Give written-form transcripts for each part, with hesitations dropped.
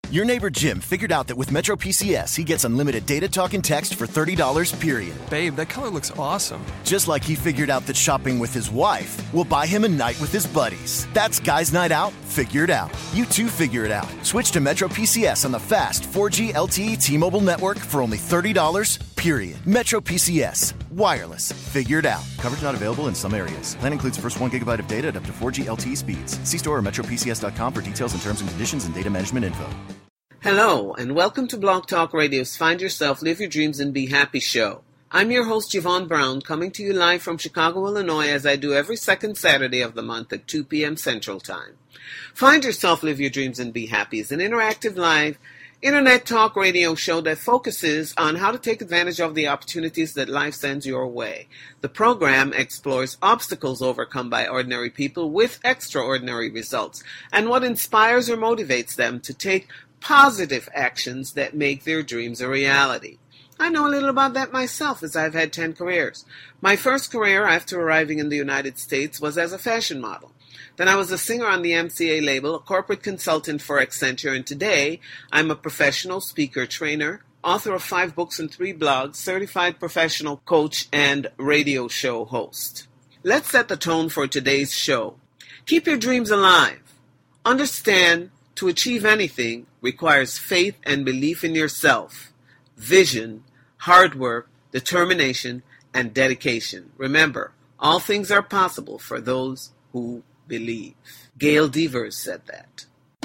Your neighbor Jim figured out that with Metro PCS, he gets unlimited data, talk, and text for $30, period. Babe, that color looks awesome. Just like he figured out that shopping with his wife will buy him a night with his buddies. That's Guys Night Out, figured out. You too figure it out. Switch to Metro PCS on the fast 4G LTE T-Mobile network for only $30, period. Metro PCS. Wireless. Figured out. Coverage not available in some areas. Plan includes first 1 gigabyte of data at up to 4G LTE speeds. See store or metropcs.com for details and terms and conditions and data management info. Hello, and welcome to Blog Talk Radio's Find Yourself, Live Your Dreams, and Be Happy show. I'm your host, Yvonne Brown, coming to you live from Chicago, Illinois, as I do every second Saturday of the month at 2 p.m. Central Time. Find Yourself, Live Your Dreams, and Be Happy is an interactive live internet talk radio show that focuses on how to take advantage of the opportunities that life sends your way. The program explores obstacles overcome by ordinary people with extraordinary results, and what inspires or motivates them to take positive actions that make their dreams a reality. I know a little about that myself, as I've had 10 careers. My first career after arriving in the United States was as a fashion model. Then I was a singer on the MCA label, a corporate consultant for Accenture, and today I'm a professional speaker, trainer, author of 5 books and 3 blogs, certified professional coach, and radio show host. Let's set the tone for today's show. Keep your dreams alive. Understand, to achieve anything requires faith and belief in yourself, vision, hard work, determination, and dedication. Remember, all things are possible for those who believe. Gail Devers said that.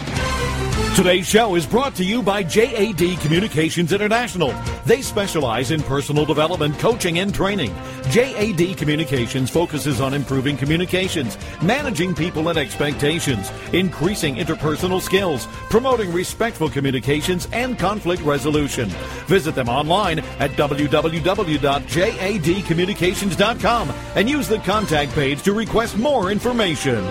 Today's show is brought to you by JAD Communications International. They specialize in personal development, coaching, and training. JAD Communications focuses on improving communications, managing people and expectations, increasing interpersonal skills, promoting respectful communications, and conflict resolution. Visit them online at www.jadcommunications.com and use the contact page to request more information.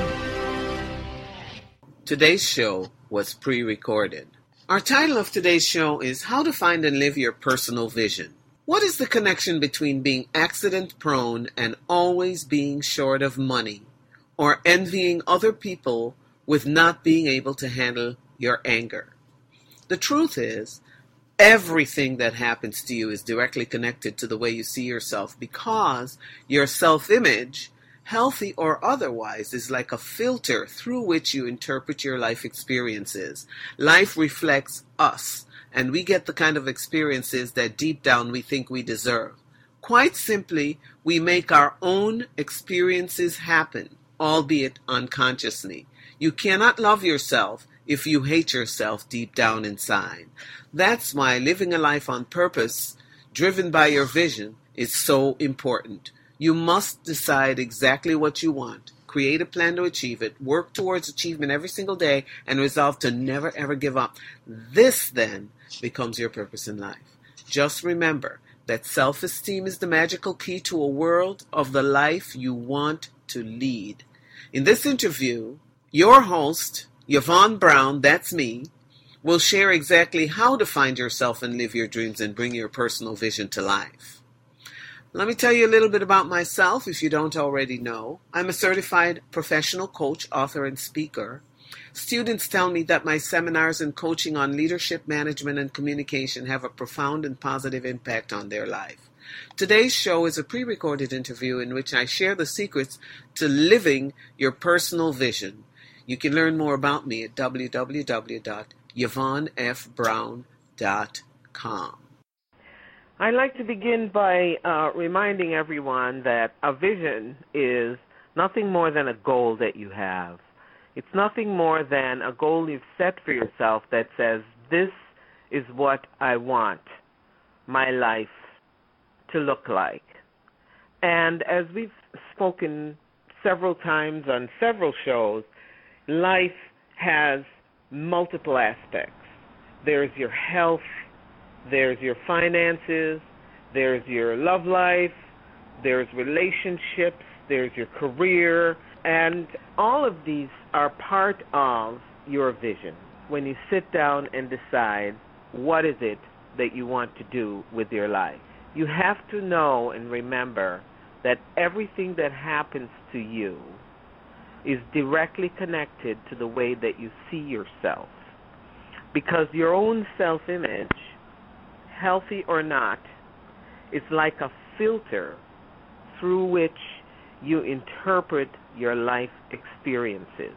Today's show was pre-recorded. Our title of today's show is How to Find and Live Your Personal Vision. What is the connection between being accident-prone and always being short of money, or envying other people with not being able to handle your anger? The truth is, everything that happens to you is directly connected to the way you see yourself, because your self-image, healthy or otherwise, is like a filter through which you interpret your life experiences. Life reflects us, and we get the kind of experiences that deep down we think we deserve. Quite simply, we make our own experiences happen, albeit unconsciously. You cannot love yourself if you hate yourself deep down inside. That's why living a life on purpose, driven by your vision, is so important. You must decide exactly what you want, create a plan to achieve it, work towards achievement every single day, and resolve to never ever give up. This then becomes your purpose in life. Just remember that self-esteem is the magical key to a world of the life you want to lead. In this interview, your host, Yvonne Brown, that's me, will share exactly how to find yourself and live your dreams and bring your personal vision to life. Let me tell you a little bit about myself if you don't already know. I'm a certified professional coach, author, and speaker. Students tell me that my seminars and coaching on leadership, management, and communication have a profound and positive impact on their life. Today's show is a pre-recorded interview in which I share the secrets to living your personal vision. You can learn more about me at www.yvonnefbrown.com. I'd like to begin by reminding everyone that a vision is nothing more than a goal that you have. It's nothing more than a goal you've set for yourself that says, this is what I want my life to look like. And as we've spoken several times on several shows, life has multiple aspects. There's your health, there's your finances, there's your love life, there's relationships, there's your career, and all of these are part of your vision. When you sit down and decide what is it that you want to do with your life, you have to know and remember that everything that happens to you is directly connected to the way that you see yourself. Because your own self-image, healthy or not, is like a filter through which you interpret your life experiences.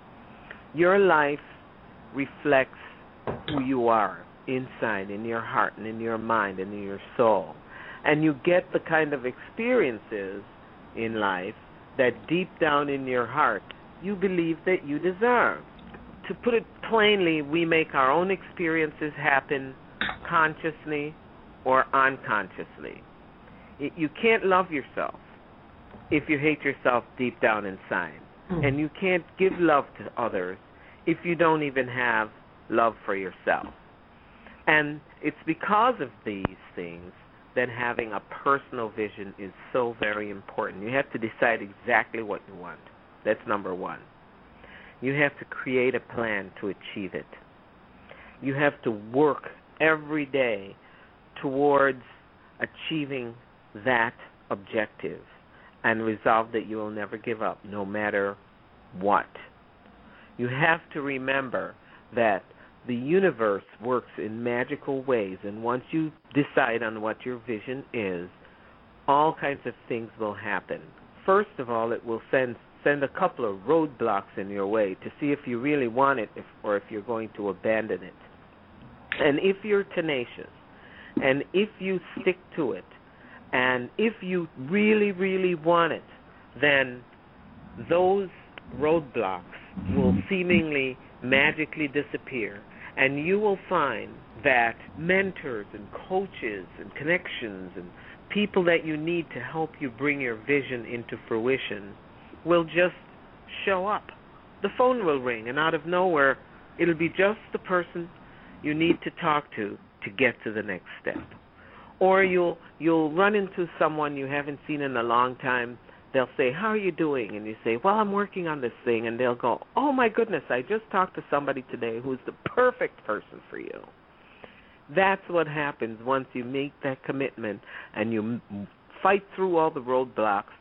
Your life reflects who you are inside, in your heart and in your mind and in your soul. And you get the kind of experiences in life that deep down in your heart you believe that you deserve. To put it plainly, we make our own experiences happen consciously or unconsciously. You can't love yourself if you hate yourself deep down inside. And you can't give love to others if you don't even have love for yourself. And it's because of these things that having a personal vision is so very important. You have to decide exactly what you want. That's number one. You have to create a plan to achieve it. You have to work every day towards achieving that objective and resolve that you will never give up, no matter what. You have to remember that the universe works in magical ways, and once you decide on what your vision is, all kinds of things will happen. First of all, it will send a couple of roadblocks in your way to see if you really want it or if you're going to abandon it. And if you're tenacious, and if you stick to it, and if you really, really want it, then those roadblocks will seemingly magically disappear, and you will find that mentors and coaches and connections and people that you need to help you bring your vision into fruition will just show up. The phone will ring, and out of nowhere, it'll be just the person you need to talk to get to the next step. Or you'll run into someone you haven't seen in a long time. They'll say, "How are you doing?" And you say, "Well, I'm working on this thing." And they'll go, "Oh, my goodness, I just talked to somebody today who's the perfect person for you." That's what happens once you make that commitment and you fight through all the roadblocks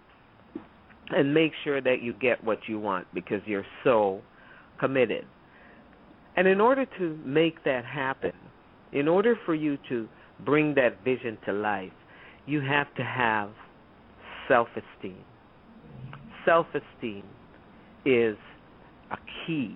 and make sure that you get what you want because you're so committed. And in order to make that happen, in order for you to bring that vision to life, you have to have self-esteem. Self-esteem is a key.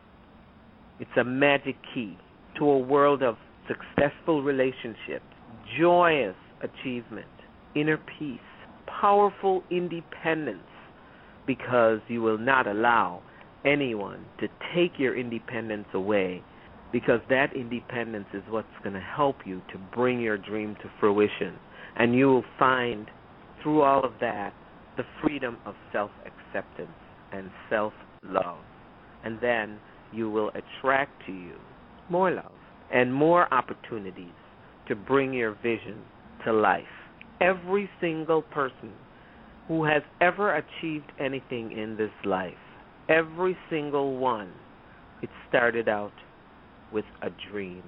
It's a magic key to a world of successful relationships, joyous achievement, inner peace, powerful independence, because you will not allow anyone to take your independence away, because that independence is what's going to help you to bring your dream to fruition. And you will find through all of that the freedom of self-acceptance and self-love. And then you will attract to you more love and more opportunities to bring your vision to life. Every single person who has ever achieved anything in this life, every single one, it started out with a dream.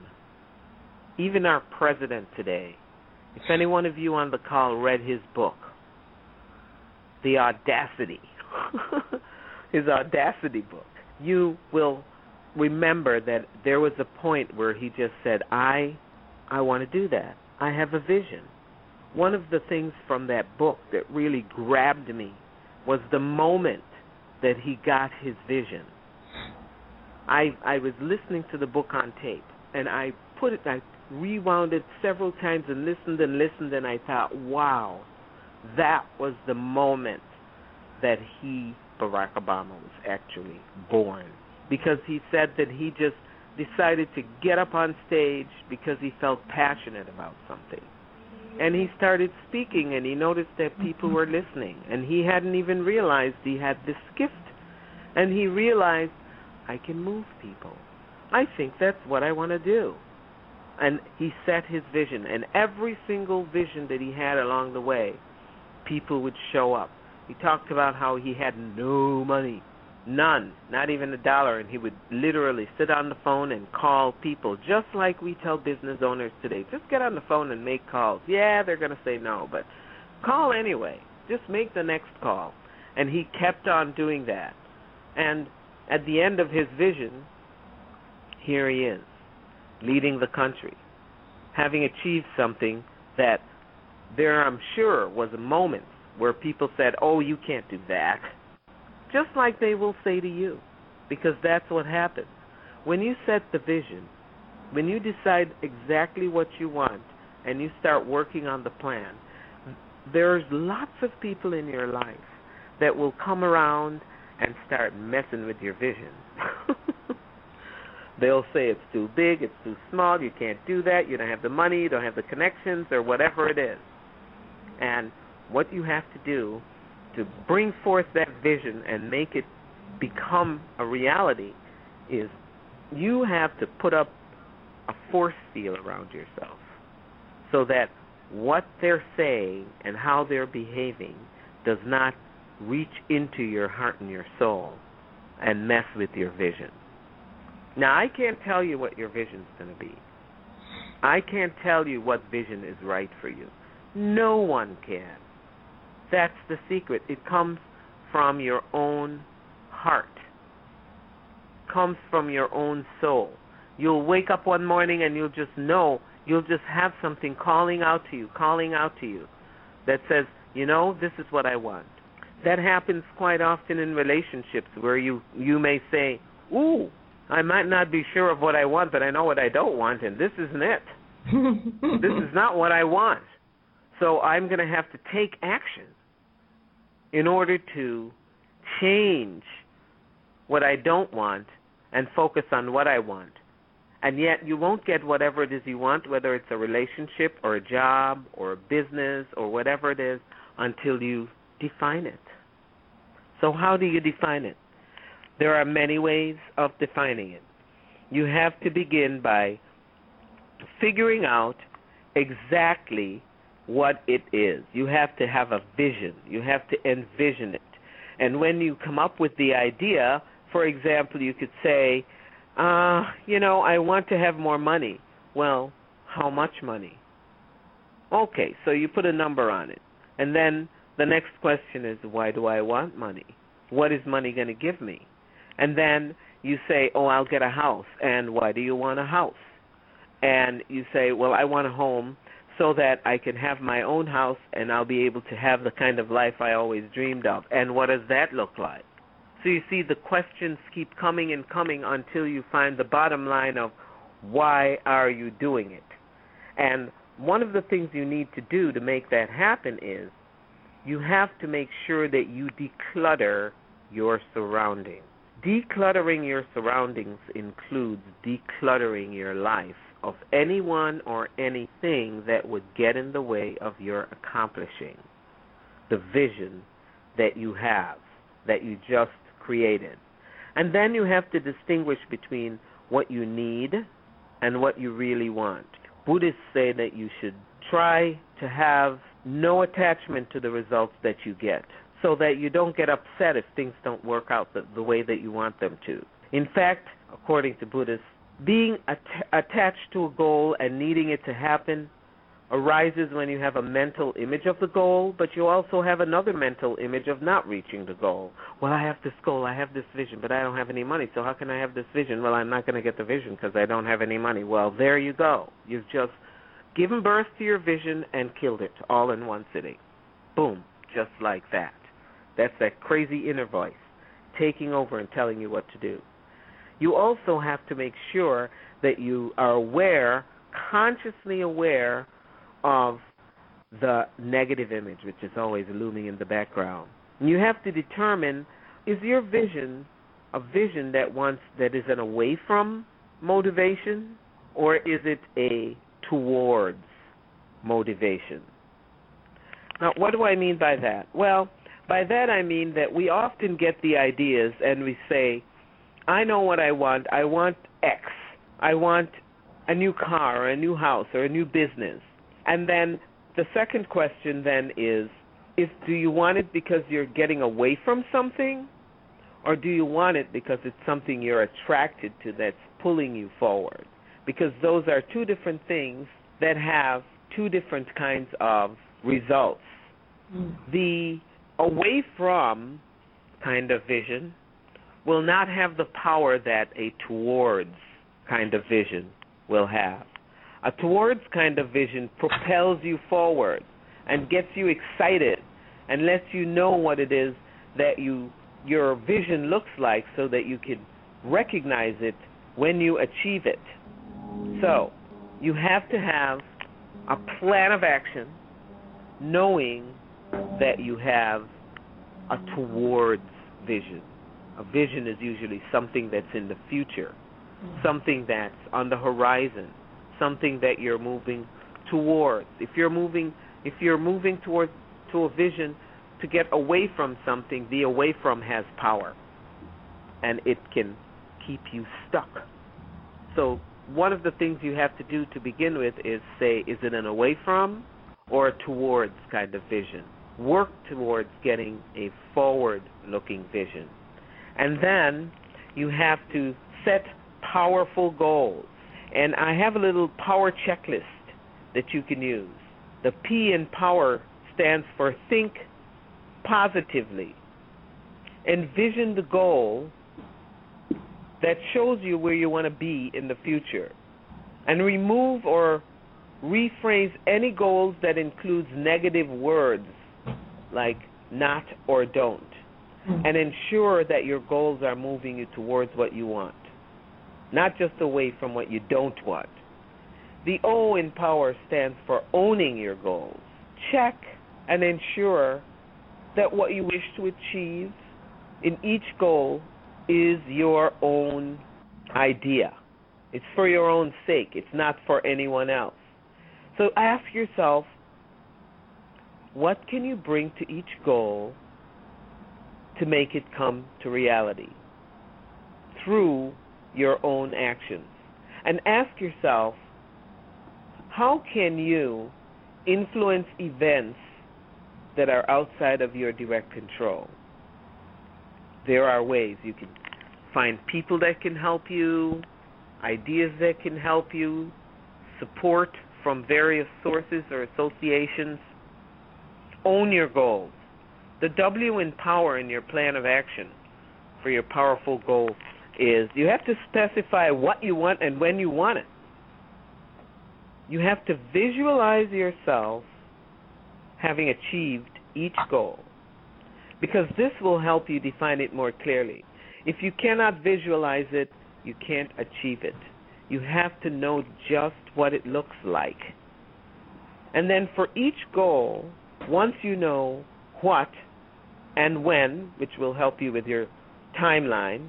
Even our president today, if any one of you on the call read his book, The Audacity, his Audacity book, you will remember that there was a point where he just said, I want to do that. I have a vision. One of the things from that book that really grabbed me was the moment that he got his vision. I was listening to the book on tape, and I rewound it several times and listened, and I thought, wow, that was the moment that Barack Obama, was actually born. Because he said that he just decided to get up on stage because he felt passionate about something. And he started speaking, and he noticed that people were listening, and he hadn't even realized he had this gift. And he realized, I can move people. I think that's what I want to do. And he set his vision, and every single vision that he had along the way, people would show up. He talked about how he had no money, none, not even $1, and he would literally sit on the phone and call people, just like we tell business owners today. Just get on the phone and make calls. Yeah, they're going to say no, but call anyway. Just make the next call. And he kept on doing that. And at the end of his vision, here he is. leading the country, having achieved something that there, I'm sure, was a moment where people said, oh, you can't do that. Just like they will say to you, because that's what happens. When you set the vision, when you decide exactly what you want and you start working on the plan, there's lots of people in your life that will come around and start messing with your vision. They'll say it's too big, it's too small, you can't do that, you don't have the money, you don't have the connections, or whatever it is. And what you have to do to bring forth that vision and make it become a reality is you have to put up a force field around yourself so that what they're saying and how they're behaving does not reach into your heart and your soul and mess with your vision. Now, I can't tell you what your vision's going to be. I can't tell you what vision is right for you. No one can. That's the secret. It comes from your own heart. It comes from your own soul. You'll wake up one morning and you'll just know, you'll just have something calling out to you that says, you know, this is what I want. That happens quite often in relationships where you may say, ooh, I might not be sure of what I want, but I know what I don't want, and this isn't it. This is not what I want. So I'm going to have to take action in order to change what I don't want and focus on what I want. And yet you won't get whatever it is you want, whether it's a relationship or a job or a business or whatever it is, until you define it. So how do you define it? There are many ways of defining it. You have to begin by figuring out exactly what it is. You have to have a vision. You have to envision it. And when you come up with the idea, for example, you could say, I want to have more money. Well, how much money? Okay, so you put a number on it. And then the next question is, why do I want money? What is money going to give me? And then you say, I'll get a house. And why do you want a house? And you say, well, I want a home so that I can have my own house and I'll be able to have the kind of life I always dreamed of. And what does that look like? So you see, the questions keep coming and coming until you find the bottom line of why are you doing it? And one of the things you need to do to make that happen is you have to make sure that you declutter your surroundings. Decluttering your surroundings includes decluttering your life of anyone or anything that would get in the way of your accomplishing the vision that you have, that you just created. And then you have to distinguish between what you need and what you really want. Buddhists say that you should try to have no attachment to the results that you get, so that you don't get upset if things don't work out the way that you want them to. In fact, according to Buddhists, being attached to a goal and needing it to happen arises when you have a mental image of the goal, but you also have another mental image of not reaching the goal. Well, I have this goal, I have this vision, but I don't have any money, so how can I have this vision? Well, I'm not going to get the vision because I don't have any money. Well, there you go. You've just given birth to your vision and killed it all in one sitting. Boom, just like that. That's that crazy inner voice taking over and telling you what to do. You also have to make sure that you are aware, consciously aware of the negative image, which is always looming in the background. And you have to determine, is your vision a vision that is an away from motivation, or is it a towards motivation? Now, what do I mean by that? Well, by that I mean that we often get the ideas and we say, I know what I want. I want X. I want a new car or a new house or a new business. And then the second question then is do you want it because you're getting away from something, or do you want it because it's something you're attracted to that's pulling you forward? Because those are two different things that have two different kinds of results. The away from kind of vision will not have the power that a towards kind of vision will have. A towards kind of vision propels you forward and gets you excited and lets you know what it is that your vision looks like so that you can recognize it when you achieve it. So, you have to have a plan of action knowing that you have a towards vision. A vision is usually something that's in the future, something that's on the horizon, something that you're moving towards. If you're moving towards to a vision to get away from something, the away from has power, and it can keep you stuck. So one of the things you have to do to begin with is say, is it an away from or a towards kind of vision? Work towards getting a forward-looking vision. And then you have to set powerful goals. And I have a little power checklist that you can use. The P in power stands for think positively. Envision the goal that shows you where you want to be in the future. And remove or rephrase any goals that includes negative words like not or don't. And ensure that your goals are moving you towards what you want, not just away from what you don't want. The O in power stands for owning your goals. Check and ensure that what you wish to achieve in each goal is your own idea. It's for your own sake. It's not for anyone else. So ask yourself, what can you bring to each goal to make it come to reality through your own actions? And ask yourself, how can you influence events that are outside of your direct control? There are ways. You can find people that can help you, ideas that can help you, support from various sources or associations. Own your goals. The W in power in your plan of action for your powerful goal is you have to specify what you want and when you want it. You have to visualize yourself having achieved each goal, because this will help you define it more clearly. If you cannot visualize it, you can't achieve it. You have to know just what it looks like. And then for each goal, once you know what and when, which will help you with your timeline,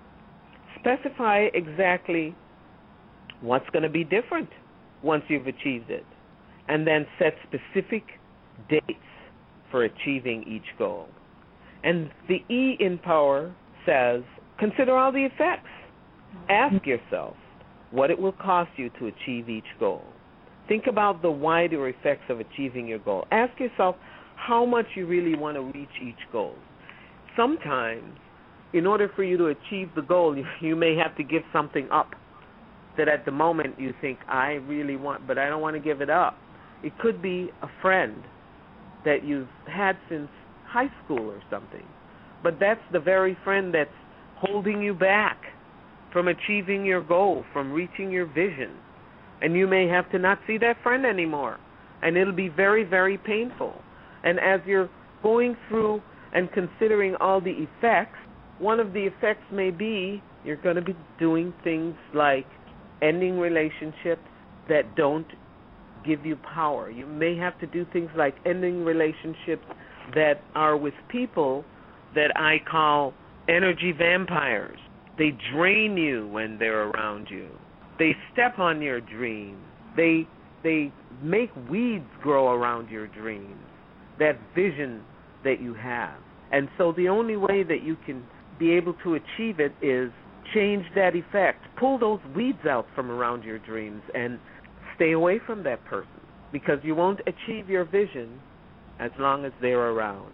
specify exactly what's going to be different once you've achieved it, and then set specific dates for achieving each goal. And the E in power says, consider all the effects. Ask yourself what it will cost you to achieve each goal. Think about the wider effects of achieving your goal. Ask yourself how much you really want to reach each goal. Sometimes, in order for you to achieve the goal, you may have to give something up that at the moment you think, I really want, but I don't want to give it up. It could be a friend that you've had since high school or something, but that's the very friend that's holding you back from achieving your goal, from reaching your vision. And you may have to not see that friend anymore, and it'll be very, very painful. And as you're going through and considering all the effects, one of the effects may be you're going to be doing things like ending relationships that don't give you power. You may have to do things like ending relationships that are with people that I call energy vampires. They drain you when they're around you. They step on your dreams. They make weeds grow around your dreams, that vision that you have. And so the only way that you can be able to achieve it is change that effect. Pull those weeds out from around your dreams and stay away from that person, because you won't achieve your vision as long as they're around,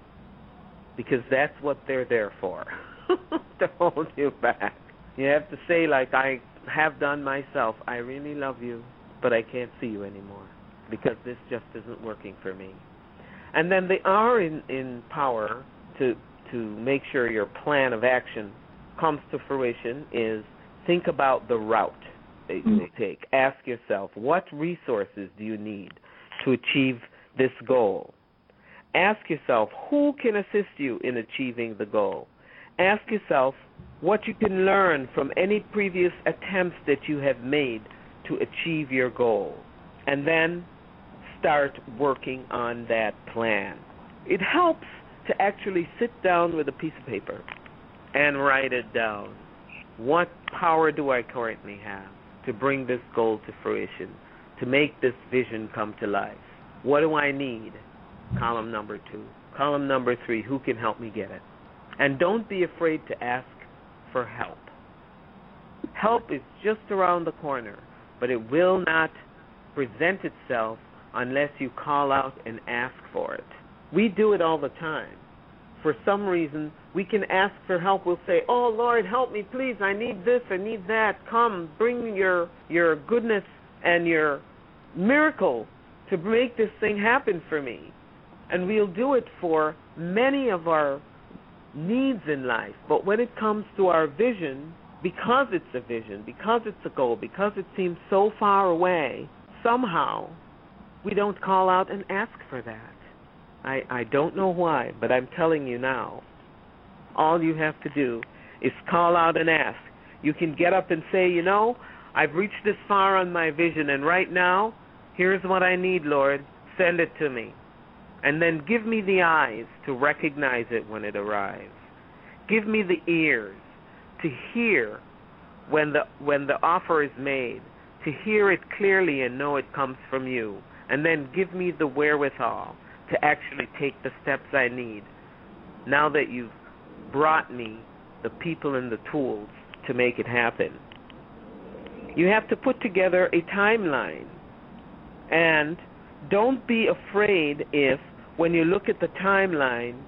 because that's what they're there for, to hold you back. You have to say, like I have done myself, I really love you, but I can't see you anymore because this just isn't working for me. And then the R in power to make sure your plan of action comes to fruition is think about the route. it will take. Ask yourself, what resources do you need to achieve this goal? Ask yourself, who can assist you in achieving the goal? Ask yourself what you can learn from any previous attempts that you have made to achieve your goal. And then start working on that plan. It helps to actually sit down with a piece of paper and write it down. What power do I currently have to bring this goal to fruition, to make this vision come to life? What do I need? Column number 2. Column number 3, who can help me get it? And don't be afraid to ask for help. Help is just around the corner, but it will not present itself unless you call out and ask for it. We do it all the time. For some reason, we can ask for help. We'll say, oh, Lord, help me, please. I need this, I need that. Come, bring your goodness and your miracle to make this thing happen for me. And we'll do it for many of our needs in life. But when it comes to our vision, because it's a vision, because it's a goal, because it seems so far away, somehow we don't call out and ask for that. I don't know why, but I'm telling you now. All you have to do is call out and ask. You can get up and say, you know, I've reached this far on my vision, and right now, here's what I need, Lord. Send it to me. And then give me the eyes to recognize it when it arrives. Give me the ears to hear when the offer is made, to hear it clearly and know it comes from you. And then give me the wherewithal to actually take the steps I need now that you've brought me the people and the tools to make it happen. You have to put together a timeline. And don't be afraid if, when you look at the timeline,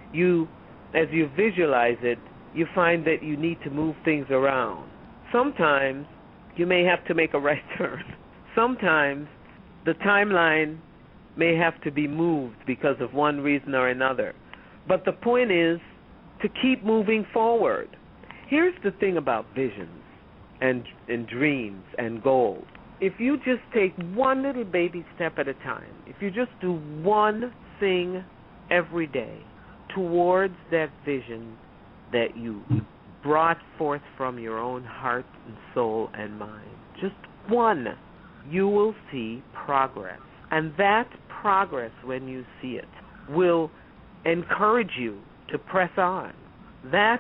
as you visualize it, you find that you need to move things around. Sometimes you may have to make a right turn. Sometimes the timeline may have to be moved because of one reason or another. But the point is to keep moving forward. Here's the thing about visions and dreams and goals. If you just take one little baby step at a time, if you just do one thing every day towards that vision that you brought forth from your own heart and soul and mind, just one, you will see progress. And that progress, when you see it, will encourage you to press on. That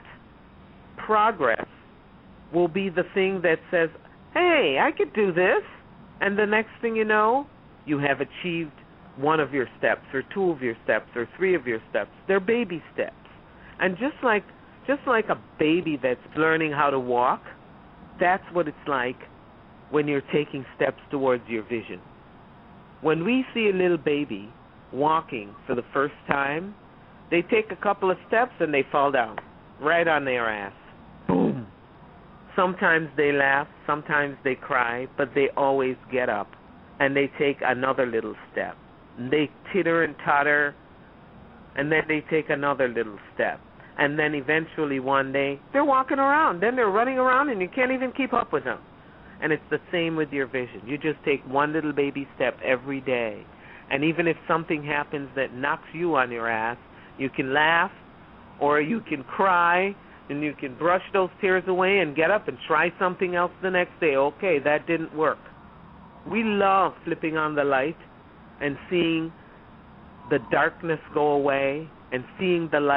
progress will be the thing that says, hey, I could do this. And the next thing you know, you have achieved one of your steps or two of your steps or three of your steps. They're baby steps. And just like a baby that's learning how to walk, that's what it's like when you're taking steps towards your vision. When we see a little baby walking for the first time, they take a couple of steps and they fall down, right on their ass. Boom. Sometimes they laugh, sometimes they cry, but they always get up and they take another little step. They titter and totter, and then they take another little step. And then eventually one day, they're walking around. Then they're running around and you can't even keep up with them. And it's the same with your vision. You just take one little baby step every day. And even if something happens that knocks you on your ass, you can laugh or you can cry and you can brush those tears away and get up and try something else the next day. Okay, that didn't work. We love flipping on the light and seeing the darkness go away and seeing the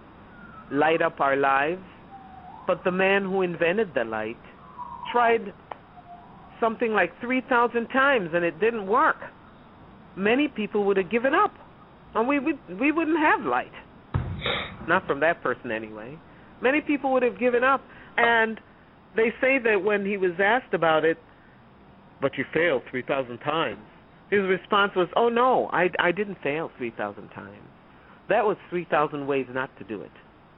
light up our lives. But the man who invented the light tried something like 3,000 times and it didn't work. Many people would have given up and we wouldn't have light. Not from that person anyway. Many people would have given up, and they say that when he was asked about it, but you failed 3,000 times, his response was, oh no, I didn't fail 3,000 times. That was 3,000 ways not to do it.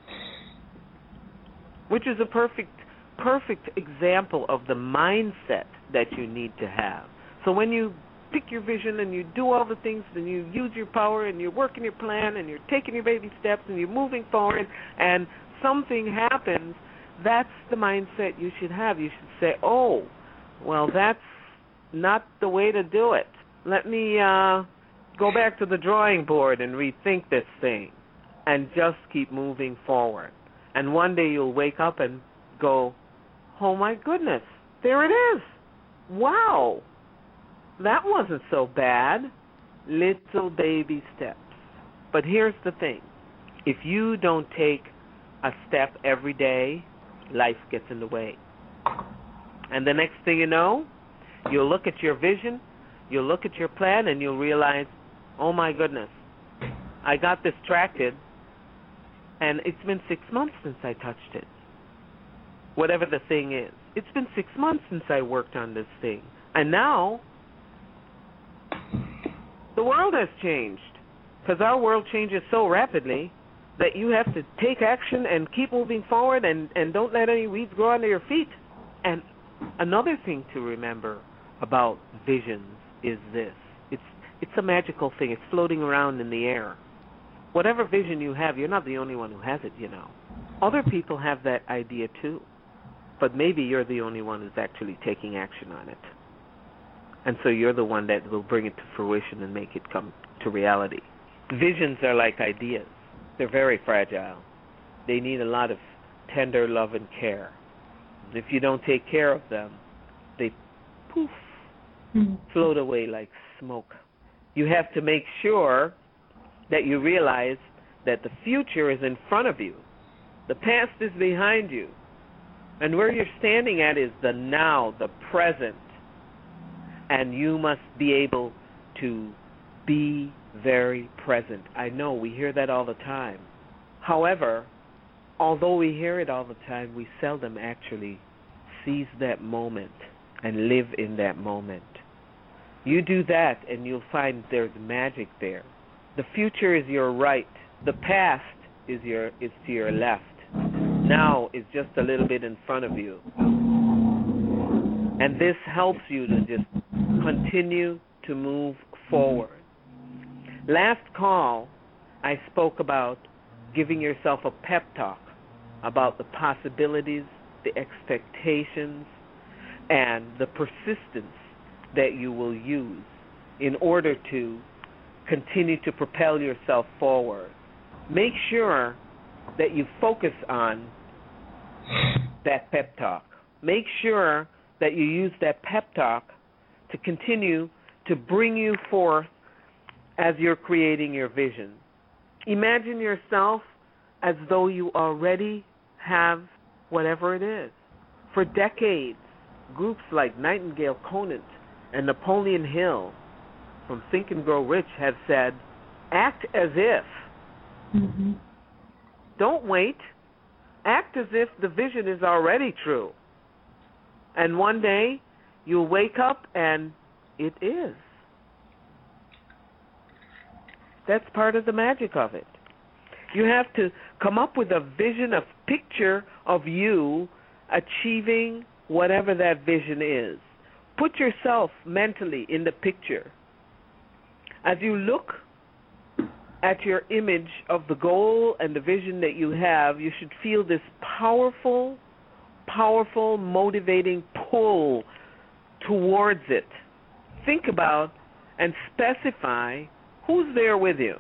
Which is a perfect example of the mindset that you need to have. So when you pick your vision and you do all the things and you use your power and you're working your plan and you're taking your baby steps and you're moving forward and something happens, that's the mindset you should have. You should say, oh, well, that's not the way to do it. Let me go back to the drawing board and rethink this thing and just keep moving forward. And one day you'll wake up and go, oh, my goodness, there it is. Wow, that wasn't so bad. Little baby steps. But here's the thing. If you don't take a step every day, life gets in the way. And the next thing you know, you'll look at your vision, you'll look at your plan, and you'll realize, oh, my goodness, I got distracted, and it's been 6 months since I touched it. Whatever the thing is. It's been 6 months since I worked on this thing. And now, the world has changed. Because our world changes so rapidly that you have to take action and keep moving forward and don't let any weeds grow under your feet. And another thing to remember about visions is this. It's a magical thing. It's floating around in the air. Whatever vision you have, you're not the only one who has it, you know. Other people have that idea too. But maybe you're the only one who's actually taking action on it. And so you're the one that will bring it to fruition and make it come to reality. Visions are like ideas. They're very fragile. They need a lot of tender love and care. If you don't take care of them, they poof, float away like smoke. You have to make sure that you realize that the future is in front of you. The past is behind you. And where you're standing at is the now, the present. And you must be able to be very present. I know we hear that all the time. However, although we hear it all the time, we seldom actually seize that moment and live in that moment. You do that and you'll find there's magic there. The future is your right. The past is to your left. Now is just a little bit in front of you. And this helps you to just continue to move forward. Last call, I spoke about giving yourself a pep talk about the possibilities, the expectations, and the persistence that you will use in order to continue to propel yourself forward. Make sure that you focus on that pep talk. Make sure that you use that pep talk to continue to bring you forth as you're creating your vision. Imagine yourself as though you already have whatever it is. For decades, groups like Nightingale Conant and Napoleon Hill from Think and Grow Rich have said, act as if. Mm-hmm. Don't wait. Act as if the vision is already true. And one day, you'll wake up and it is. That's part of the magic of it. You have to come up with a vision, a picture of you achieving whatever that vision is. Put yourself mentally in the picture. As you look at your image of the goal and the vision that you have, you should feel this powerful, motivating pull towards it. Think about and specify who's there with you.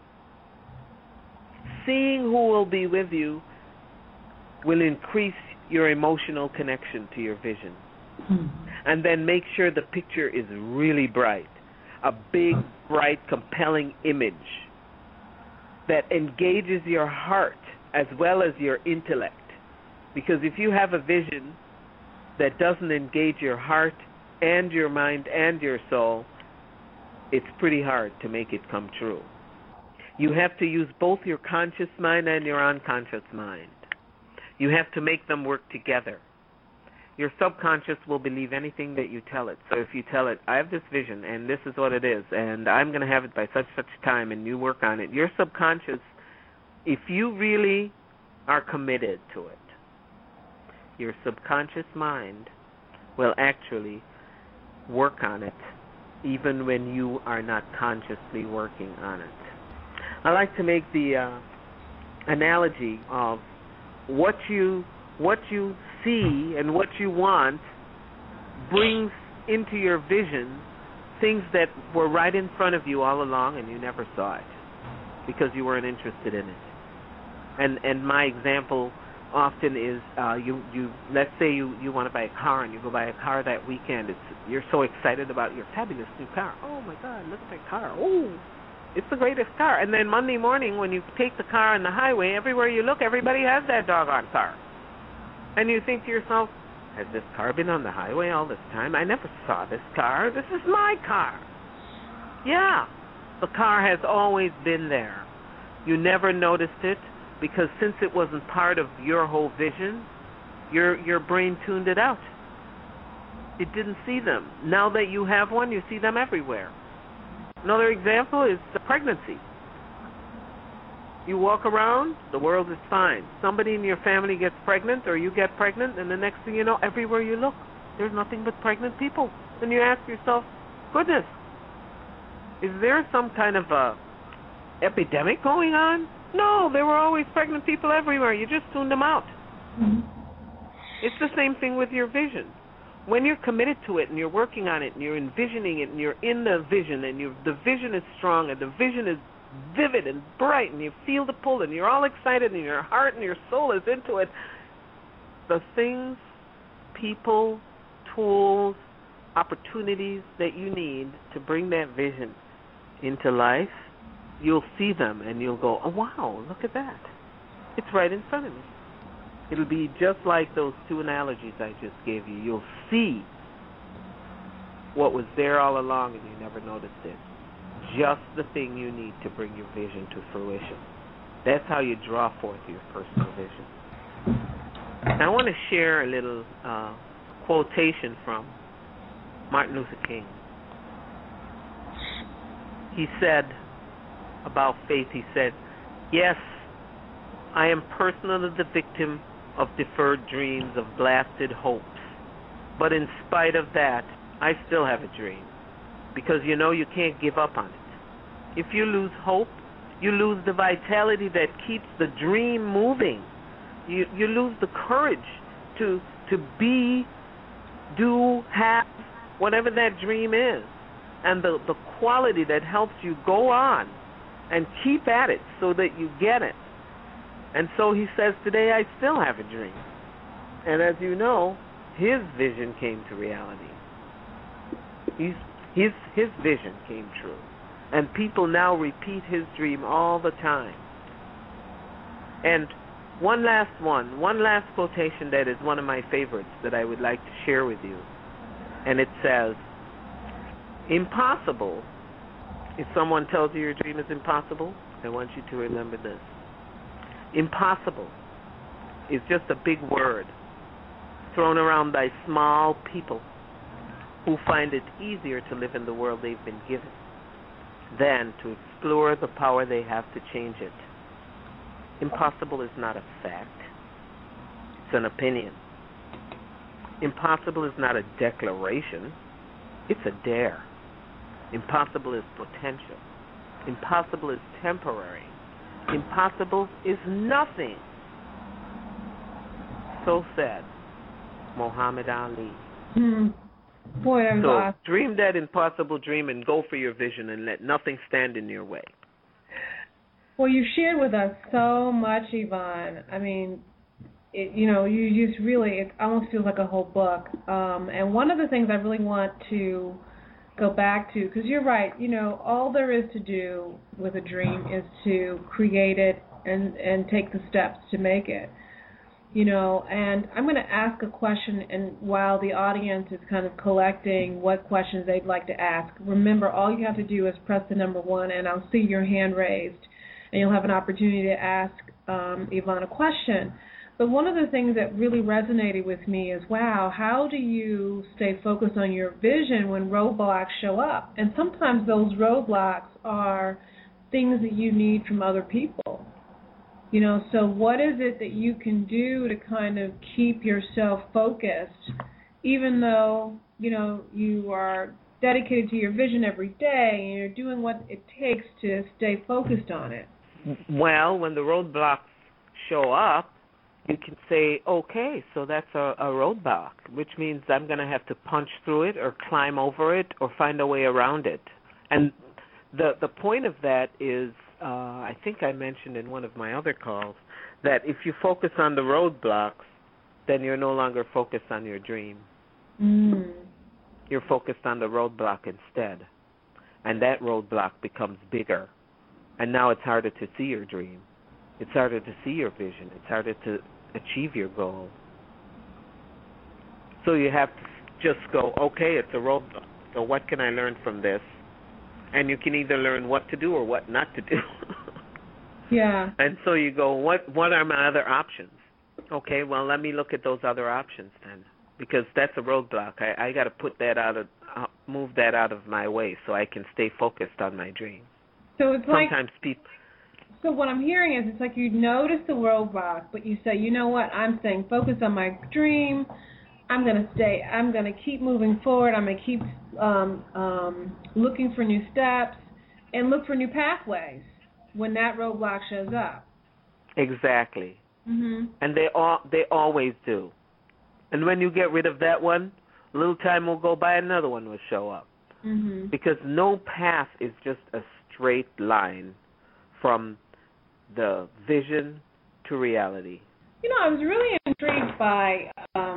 Seeing who will be with you will increase your emotional connection to your vision. And then make sure the picture is really bright, a big, bright, compelling image that engages your heart as well as your intellect. Because if you have a vision that doesn't engage your heart and your mind and your soul, it's pretty hard to make it come true. You have to use both your conscious mind and your unconscious mind. You have to make them work together. Your subconscious will believe anything that you tell it. So if you tell it, I have this vision, and this is what it is, and I'm going to have it by such time, and you work on it, your subconscious, if you really are committed to it, your subconscious mind will actually work on it even when you are not consciously working on it. I like to make the analogy of what you see and what you want brings into your vision things that were right in front of you all along and you never saw it because you weren't interested in it. And my example often is you let's say you want to buy a car and you go buy a car that weekend. You're so excited about your fabulous new car. Oh my God, look at that car. Oh, it's the greatest car. And then Monday morning when you take the car on the highway, everywhere you look, everybody has that doggone car. And you think to yourself, has this car been on the highway all this time? I never saw this car. This is my car. Yeah, the car has always been there. You never noticed it because since it wasn't part of your whole vision, your brain tuned it out. It didn't see them. Now that you have one, you see them everywhere. Another example is pregnancy. You walk around, the world is fine. Somebody in your family gets pregnant or you get pregnant, and the next thing you know, everywhere you look, there's nothing but pregnant people. Then you ask yourself, goodness, is there some kind of a epidemic going on? No, there were always pregnant people everywhere. You just tuned them out. Mm-hmm. It's the same thing with your vision. When you're committed to it and you're working on it and you're envisioning it and you're in the vision and the vision is strong and the vision is vivid and bright and you feel the pull and you're all excited and your heart and your soul is into it, the things, people, tools, opportunities that you need to bring that vision into life, you'll see them and you'll go, oh, wow, look at that. It's right in front of me. It'll be just like those two analogies I just gave you. You'll see what was there all along and you never noticed it. Just the thing you need to bring your vision to fruition. That's how you draw forth your personal vision. Now, I want to share a little quotation from Martin Luther King. He said about faith, he said, yes, I am personally the victim of deferred dreams, of blasted hopes. But in spite of that, I still have a dream. Because you know you can't give up on it. If you lose hope, you lose the vitality that keeps the dream moving. You lose the courage to be, do, have, whatever that dream is. And the quality that helps you go on and keep at it so that you get it. And so he says, today I still have a dream. And as you know, his vision came to reality. His vision came true. And people now repeat his dream all the time. And one last quotation that is one of my favorites that I would like to share with you. And it says, impossible, if someone tells you your dream is impossible, I want you to remember this. Impossible is just a big word thrown around by small people who find it easier to live in the world they've been given than to explore the power they have to change it. Impossible is not a fact. It's an opinion. Impossible is not a declaration. It's a dare. Impossible is potential. Impossible is temporary. Impossible is nothing. So said Muhammad Ali. Boy, so dream that impossible dream and go for your vision and let nothing stand in your way. Well, you shared with us so much, Yvonne. I mean, you just really, it almost feels like a whole book. And one of the things I really want to go back to, because you're right, all there is to do with a dream is to create it and take the steps to make it. And I'm going to ask a question, and while the audience is kind of collecting what questions they'd like to ask, remember, all you have to do is press the number 1, and I'll see your hand raised, and you'll have an opportunity to ask Yvonne a question. But one of the things that really resonated with me is, wow, how do you stay focused on your vision when roadblocks show up? And sometimes those roadblocks are things that you need from other people. So what is it that you can do to kind of keep yourself focused, even though, you are dedicated to your vision every day and you're doing what it takes to stay focused on it? Well, when the roadblocks show up, you can say, okay, so that's a roadblock, which means I'm going to have to punch through it or climb over it or find a way around it. And the point of that is, I think I mentioned in one of my other calls, that if you focus on the roadblocks, then you're no longer focused on your dream. You're focused on the roadblock instead. And that roadblock becomes bigger. And now it's harder to see your dream. It's harder to see your vision. It's harder to achieve your goal. So you have to just go, okay, it's a roadblock. So what can I learn from this? And you can either learn what to do or what not to do. Yeah. And so you go, what are my other options? Okay, well, let me look at those other options then, because that's a roadblock. I got to put that move that out of my way so I can stay focused on my dream. So it's sometimes people. So what I'm hearing is it's like you notice the roadblock, but you say, you know what? I'm staying focused on my dream. I'm going to keep moving forward. I'm going to keep looking for new steps and look for new pathways when that roadblock shows up. Exactly. Mm-hmm. And they always do. And when you get rid of that one, a little time will go by, another one will show up. Mm-hmm. Because no path is just a straight line from the vision to reality. You know, I was really intrigued by,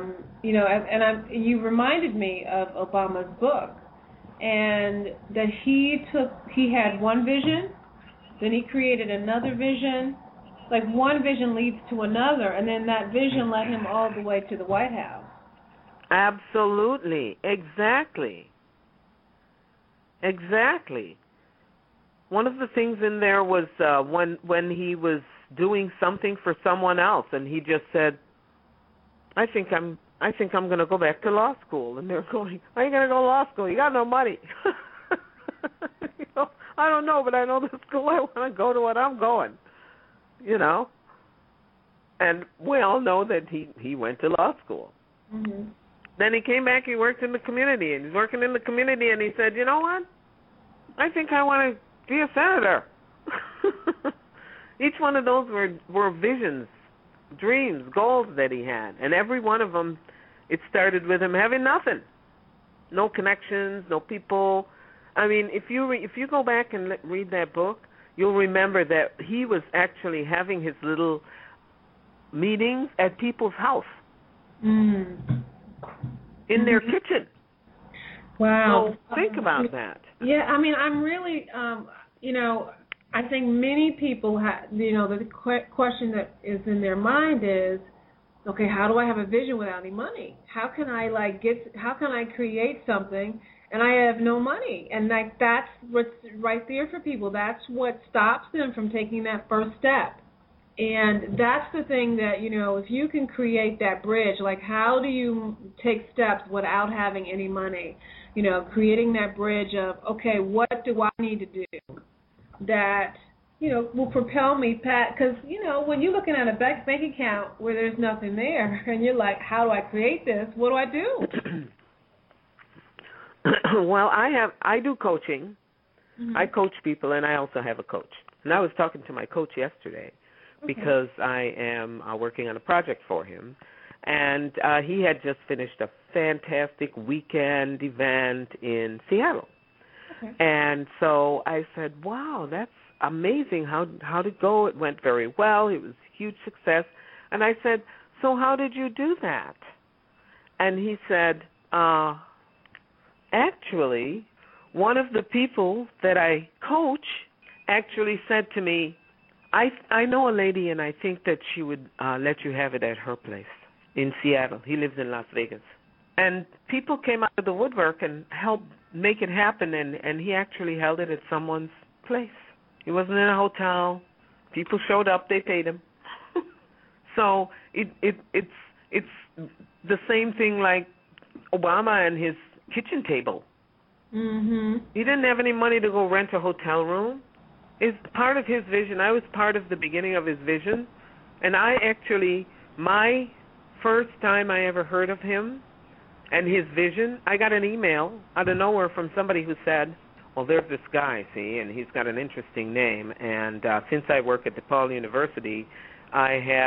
you reminded me of Obama's book, and that he had one vision, then he created another vision, like one vision leads to another, and then that vision led him all the way to the White House. Absolutely. Exactly. One of the things in there was when he was doing something for someone else, and he just said, I think I'm going to go back to law school. And they're going, "Are you going to go to law school? You got no money." I don't know, but I know the school I want to go to, and I'm going. And we all know that he went to law school. Mm-hmm. Then he came back, he worked in the community, and he's working in the community, and he said, you know what? I think I want to be a senator. Each one of those were visions, dreams, goals that he had. And every one of them, it started with him having nothing. No connections, no people. I mean, if you go back and read that book, you'll remember that he was actually having his little meetings at people's house. In their kitchen. Wow. So think about that. Yeah, I mean, I'm really, I think many people have, the question that is in their mind is, okay, how do I have a vision without any money? How can I how can I create something and I have no money? And that's what's right there for people. That's what stops them from taking that first step. And that's the thing that, if you can create that bridge, like how do you take steps without having any money? Creating that bridge of, okay, what do I need to do that, will propel me past, because, when you're looking at a bank account where there's nothing there and you're like, how do I create this? What do I do? Well, I do coaching. Mm-hmm. I coach people, and I also have a coach. And I was talking to my coach yesterday. Okay. Because I am working on a project for him. And he had just finished a fantastic weekend event in Seattle. Okay. And so I said, wow, that's amazing. How'd it go? It went very well. It was a huge success. And I said, so how did you do that? And he said, actually, one of the people that I coach actually said to me, I know a lady, and I think that she would let you have it at her place in Seattle. He lives in Las Vegas. And people came out of the woodwork and helped make it happen, and he actually held it at someone's place. He wasn't in a hotel. People showed up. They paid him. So it's the same thing like Obama and his kitchen table. Mm-hmm. He didn't have any money to go rent a hotel room. It's part of his vision. I was part of the beginning of his vision. And my first time I ever heard of him and his vision, I got an email out of nowhere from somebody who said, well, there's this guy, see, and he's got an interesting name. And since I work at DePaul University, I have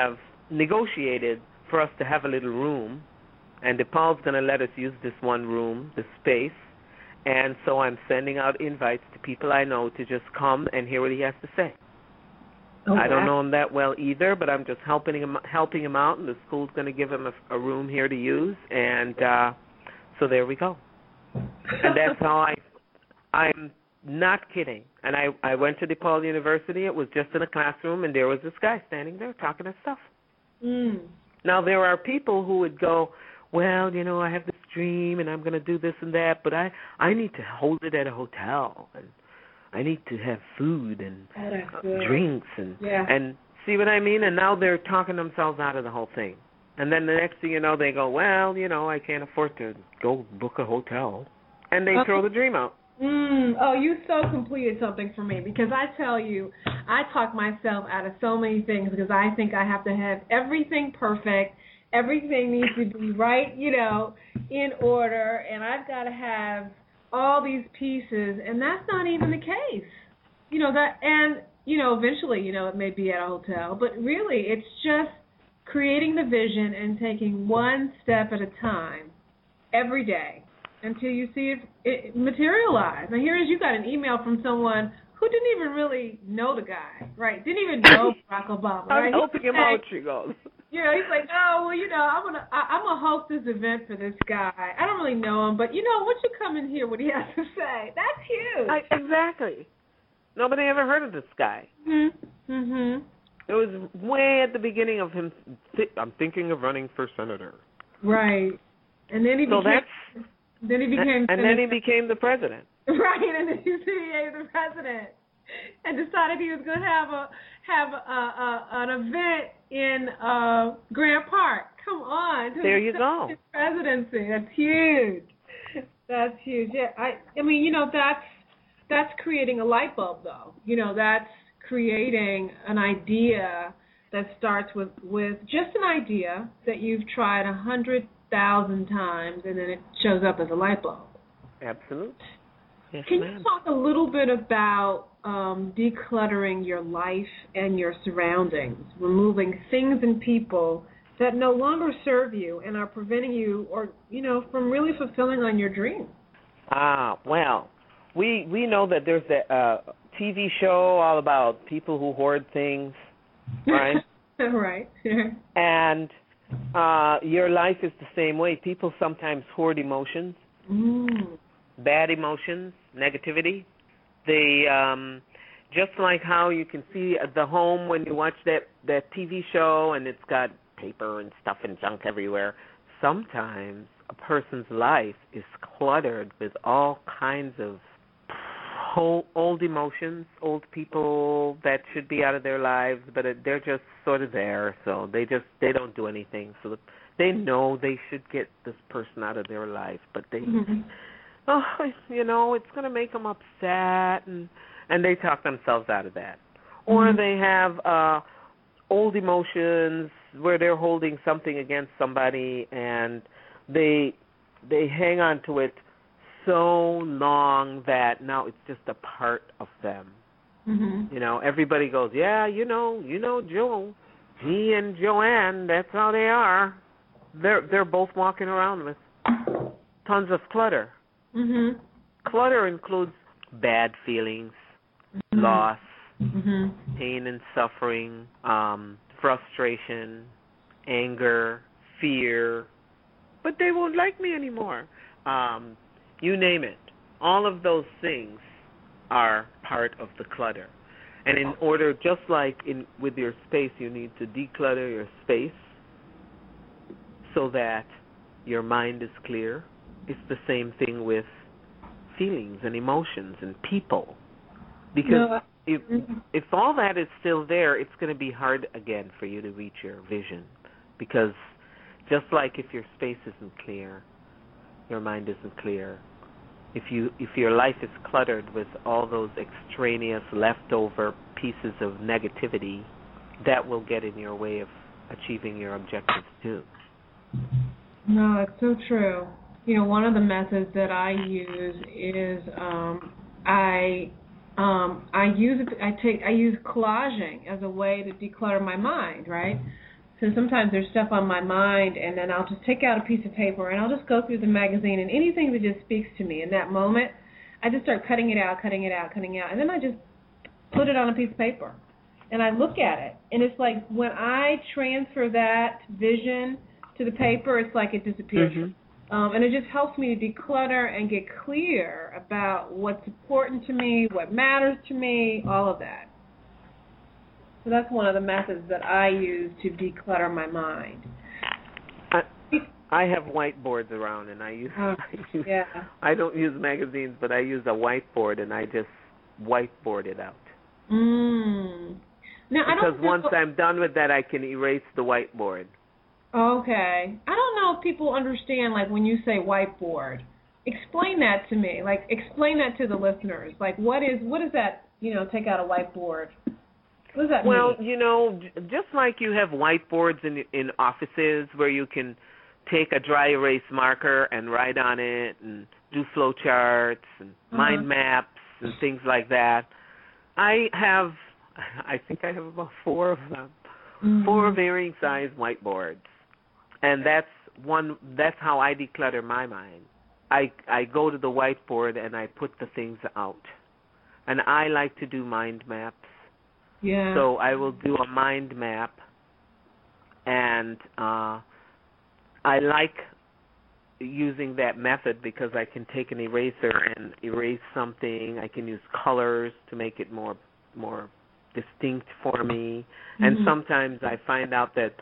negotiated for us to have a little room, and DePaul's going to let us use this one room, this space, and so I'm sending out invites to people I know to just come and hear what he has to say. Oh, I don't know him that well either, but I'm just helping him out, and the school's going to give him a room here to use, and so there we go. And that's how I'm not kidding. And I went to DePaul University. It was just in a classroom, and there was this guy standing there talking his stuff. Mm. Now, there are people who would go, well, you know, I have this dream, and I'm going to do this and that, but I need to hold it at a hotel, and I need to have food and drinks and see what I mean? And now they're talking themselves out of the whole thing. And then the next thing you know, they go, well, you know, I can't afford to go book a hotel. And they throw the dream out. Oh, you so completed something for me, because I tell you, I talk myself out of so many things because I think I have to have everything perfect. Everything needs to be right, you know, in order, and I've got to have all these pieces, and that's not even the case. You know, that, and, you know, eventually, you know, it may be at a hotel, but really it's just creating the vision and taking one step at a time every day until you see it materialize. Now, here is, you got an email from someone who didn't even really know the guy, right? Didn't even know Barack Obama, right? I'm helping him out, she goes. You know, he's like, oh, well, you know, I'm gonna host this event for this guy. I don't really know him, but, you know, why don't you come and hear what he has to say? That's huge. Exactly. Nobody ever heard of this guy. Mm-hmm. It was way at the beginning of him, I'm thinking of running for senator. Right. And then he became the president. Right, and then he became the president and decided he was going to have an event in Grant Park. Come on. There you go. His presidency. That's huge. That's huge. Yeah, I mean, you know, that's creating a light bulb, though. You know, that's creating an idea that starts with just an idea that you've tried 100,000 times, and then it shows up as a light bulb. Absolutely. Yes, Can ma'am. you talk a little bit about decluttering your life and your surroundings, removing things and people that no longer serve you and are preventing you, or, you know, from really fulfilling on your dreams? Well, we know that there's a TV show all about people who hoard things, right? Right. And your life is the same way. People sometimes hoard emotions, bad emotions, negativity. They just like how you can see the home when you watch that TV show and it's got paper and stuff and junk everywhere. Sometimes a person's life is cluttered with all kinds of old emotions, old people that should be out of their lives, but they're just sort of there, so they don't do anything. So they know they should get this person out of their life, but they, you know, it's going to make them upset, and they talk themselves out of that. Or they have old emotions where they're holding something against somebody, and they hang on to it so long that now it's just a part of them. You know, everybody goes, yeah, you know, Joe, he and Joanne, that's how they are. They're both walking around with tons of clutter. Clutter includes bad feelings, loss, pain and suffering, frustration, anger, fear. But they won't like me anymore. You name it. All of those things are part of the clutter. And in order, just like with your space, you need to declutter your space so that your mind is clear. It's the same thing with feelings and emotions and people. Because if all that is still there, it's going to be hard again for you to reach your vision. Because just like if your space isn't clear, your mind isn't clear. If your life is cluttered with all those extraneous leftover pieces of negativity, that will get in your way of achieving your objectives too. No, it's so true. You know, one of the methods that I use is I use collaging as a way to declutter my mind, right? So sometimes there's stuff on my mind, and then I'll just take out a piece of paper, and I'll just go through the magazine, and anything that just speaks to me in that moment, I just start cutting it out, and then I just put it on a piece of paper, and I look at it. And it's like when I transfer that vision to the paper, it's like it disappears. And it just helps me to declutter and get clear about what's important to me, what matters to me, all of that. So that's one of the methods that I use to declutter my mind. I have whiteboards around, and I don't use magazines, but I use a whiteboard, and I just whiteboard it out. Now, because once I'm done with that, I can erase the whiteboard. Okay. I don't know if people understand, like, when you say whiteboard. Explain that to me. Like, explain that to the listeners. Like, what is that, take out a whiteboard? What does that mean? Well, just like you have whiteboards in offices where you can take a dry erase marker and write on it and do flow charts and mind maps and things like that. I think I have about 4 of them, 4 varying size whiteboards. And that's how I declutter my mind. I go to the whiteboard and I put the things out. And I like to do mind maps. Yeah. So I will do a mind map, and I like using that method because I can take an eraser and erase something. I can use colors to make it more distinct for me. And sometimes I find out that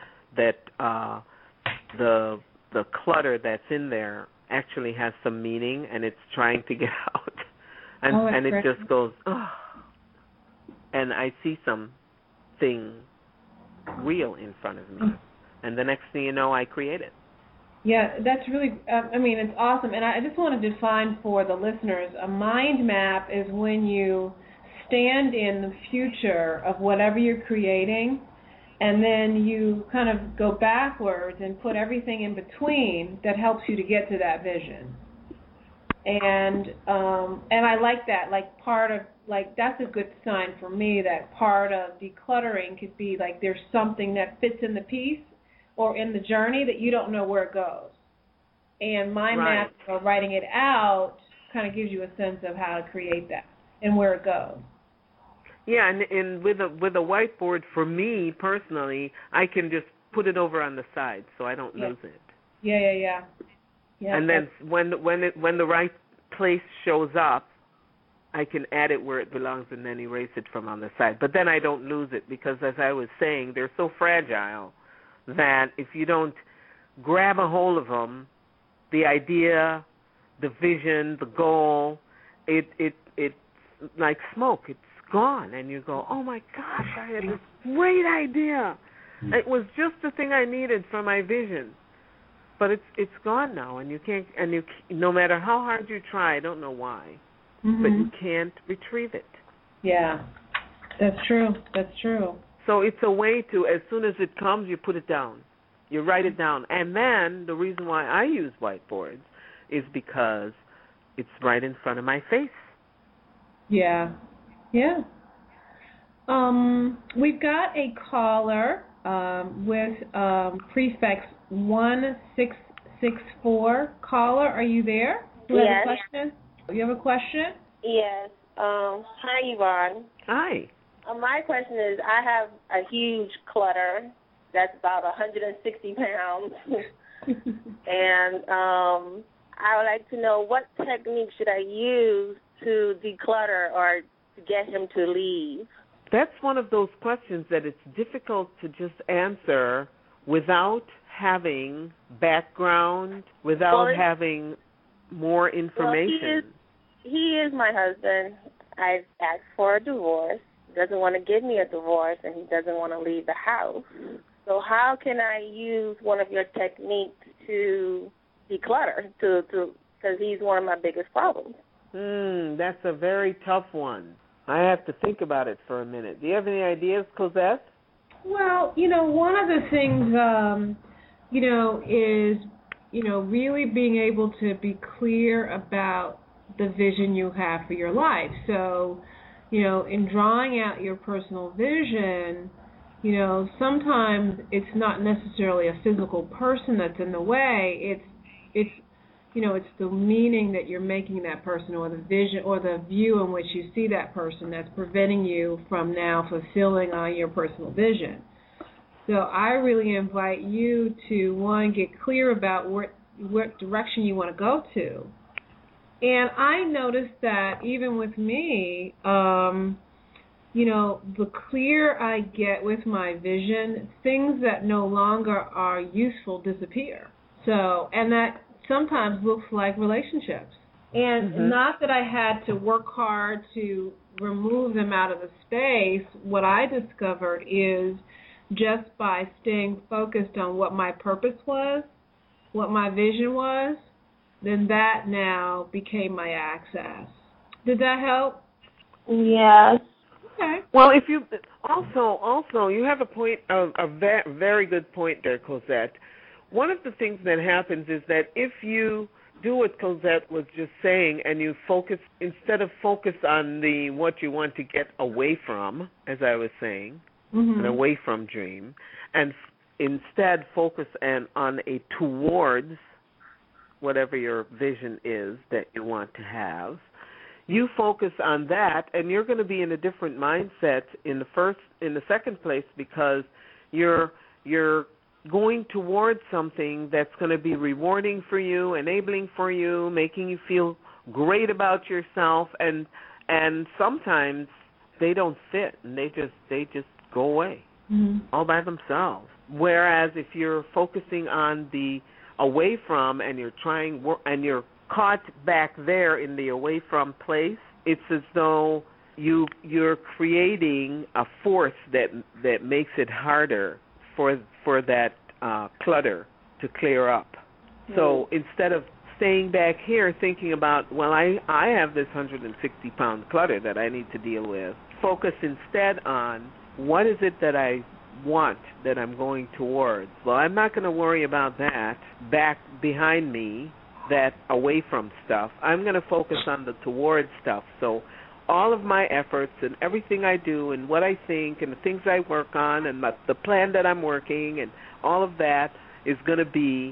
the clutter that's in there actually has some meaning, and it's trying to get out. And it just goes, and I see something real in front of me. And the next thing you know, I create it. Yeah, that's really, it's awesome. And I just want to define for the listeners, a mind map is when you stand in the future of whatever you're creating, and then you kind of go backwards and put everything in between that helps you to get to that vision. And I like that, like part of, like that's a good sign for me that part of decluttering could be like there's something that fits in the piece or in the journey that you don't know where it goes. And mind map or writing it out kind of gives you a sense of how to create that and where it goes. Yeah, and with a whiteboard, for me personally, I can just put it over on the side so I don't lose it. Yeah. And then when the right place shows up, I can add it where it belongs and then erase it from on the side. But then I don't lose it because, as I was saying, they're so fragile that if you don't grab a hold of them, the idea, the vision, the goal, it's like smoke. It's gone, and you go, oh my gosh, I had this great idea. It was just the thing I needed for my vision. But it's gone now, and you can't. And no matter how hard you try, I don't know why, but you can't retrieve it. Yeah, that's true. So it's a way to, as soon as it comes, you put it down, you write it down, and then the reason why I use whiteboards is because it's right in front of my face. Yeah. We've got a caller with prefix 1664. Caller, are you there? You have a question? You have a question? Yes. Hi, Yvonne. Hi. My question is, I have a huge clutter that's about 160 pounds, and I would like to know what technique should I use to declutter or to get him to leave? That's one of those questions that it's difficult to just answer without having background, without having more information. Well, he is my husband. I've asked for a divorce. He doesn't want to give me a divorce, and he doesn't want to leave the house. So how can I use one of your techniques to declutter, because he's one of my biggest problems? That's a very tough one. I have to think about it for a minute. Do you have any ideas, Cosette? Well, one of the things, is, really being able to be clear about the vision you have for your life. So, in drawing out your personal vision, You know, sometimes it's not necessarily a physical person that's in the way. It's you know, it's the meaning that you're making that person, or the vision or the view in which you see that person, that's preventing you from now fulfilling your personal vision. So I really invite you to, one, get clear about what direction you want to go to. And I noticed that even with me, you know, the clearer I get with my vision, things that no longer are useful disappear. So, and that sometimes looks like relationships. And not that I had to work hard to remove them out of the space. What I discovered is just by staying focused on what my purpose was, what my vision was, then that now became my access. Did that help? Yes. Okay. Well, if you also you have a point, a very good point there, Cosette. One of the things that happens is that if you do what Cosette was just saying, and you focus, instead of focus on what you want to get away from, as I was saying, an away from dream, and instead focus on a towards whatever your vision is that you want to have, you focus on that, and you're going to be in a different mindset in the second place, because you're going towards something that's going to be rewarding for you, enabling for you, making you feel great about yourself, and sometimes they don't fit, and they just go away all by themselves. Whereas if you're focusing on the away from, and you're caught back there in the away from place, it's as though you're creating a force that makes it harder for that clutter to clear up. So instead of staying back here thinking about, well, I have this 160-pound clutter that I need to deal with, focus instead on what is it that I want, that I'm going towards. Well, I'm not going to worry about that back behind me, that away from stuff. I'm going to focus on the towards stuff. So all of my efforts and everything I do and what I think and the things I work on and the plan that I'm working and all of that is going to be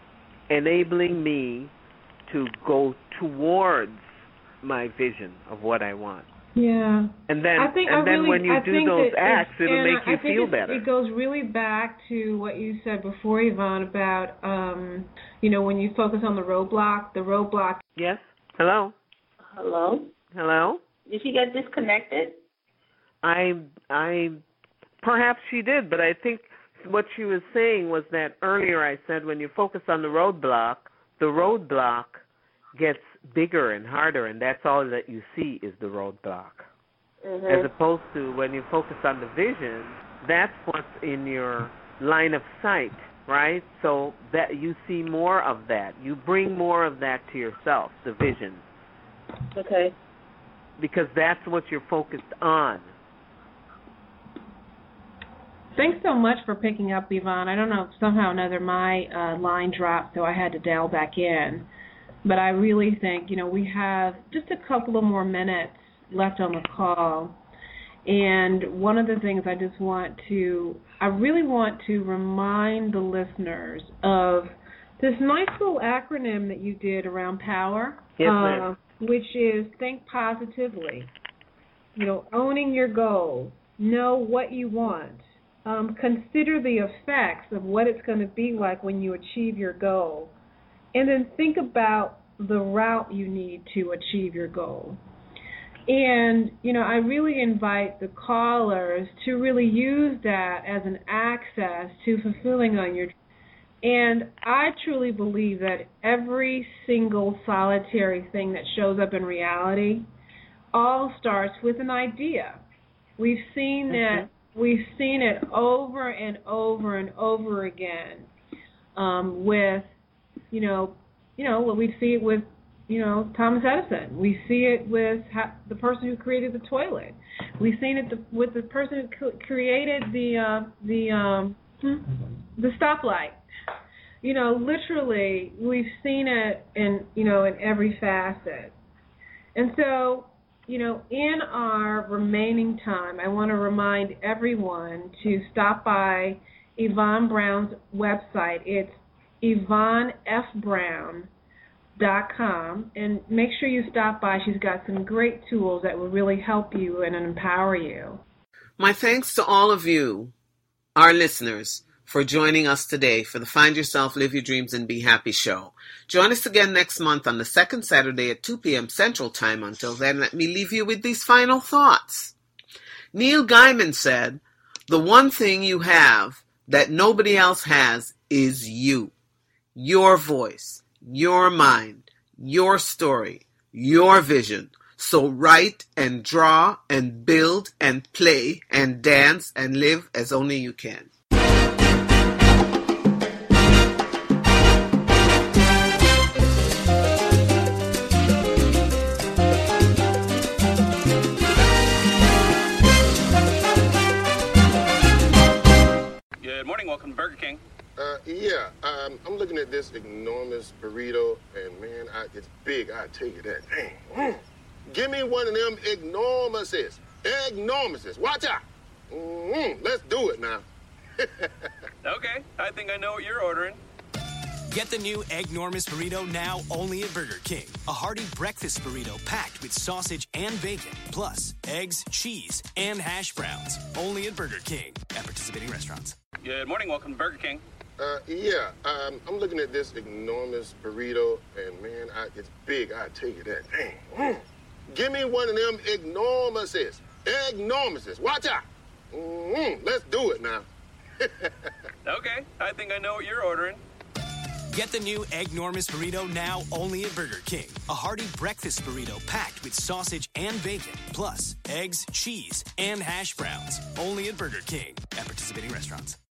enabling me to go towards my vision of what I want. Yeah. And then when you do those acts, it'll make you feel better. It goes really back to what you said before, Yvonne, about, you know, when you focus on the roadblock. Yes? Hello? Hello? Hello? Did she get disconnected? I perhaps she did, but I think what she was saying was that earlier I said when you focus on the roadblock gets bigger and harder, and that's all that you see is the roadblock. As opposed to when you focus on the vision, that's what's in your line of sight, right? So that you see more of that. You bring more of that to yourself, the vision. Okay. Because that's what you're focused on. Thanks so much for picking up, Yvonne. I don't know, somehow or another my line dropped, so I had to dial back in. But I really think, you know, we have just a couple of more minutes left on the call. And one of the things I really want to remind the listeners of this nice little acronym that you did around power, which is think positively. You know, owning your goals, know what you want, consider the effects of what it's going to be like when you achieve your goal. And then think about the route you need to achieve your goal. And, you know, I really invite the callers to really use that as an access to fulfilling on your dreams. And I truly believe that every single solitary thing that shows up in reality all starts with an idea. We've seen that. We've seen it over and over and over again with, we see it with, Thomas Edison. We see it with the person who created the toilet. We've seen it with the person who created the stoplight. Literally, we've seen it in every facet. And so in our remaining time, I want to remind everyone to stop by Yvonne Brown's website. It's YvonneFBrown.com, and make sure you stop by. She's got some great tools that will really help you and empower you. My thanks to all of you, our listeners, for joining us today for the Find Yourself, Live Your Dreams, and Be Happy show. Join us again next month on the second Saturday at 2 p.m. Central Time. Until then, let me leave you with these final thoughts. Neil Gaiman said, "The one thing you have that nobody else has is you. Your voice, your mind, your story, your vision. So write and draw and build and play and dance and live as only you can." Good morning, welcome to Burger King. I'm looking at this enormous burrito, and man, it's big, I tell you that. Dang. Give me one of them enormouses. Watch out. Let's do it now. Okay, I think I know what you're ordering. Get the new Eggnormous Burrito now only at Burger King. A hearty breakfast burrito packed with sausage and bacon, plus eggs, cheese, and hash browns. Only at Burger King at participating restaurants. Good morning, welcome to Burger King. I'm looking at this enormous burrito, and man, it's big, I tell you that. Dang. Give me one of them enormouses. Watch out. Let's do it now. Okay, I think I know what you're ordering. Get the new Eggnormous Burrito now only at Burger King. A hearty breakfast burrito packed with sausage and bacon, plus eggs, cheese, and hash browns. Only at Burger King at participating restaurants.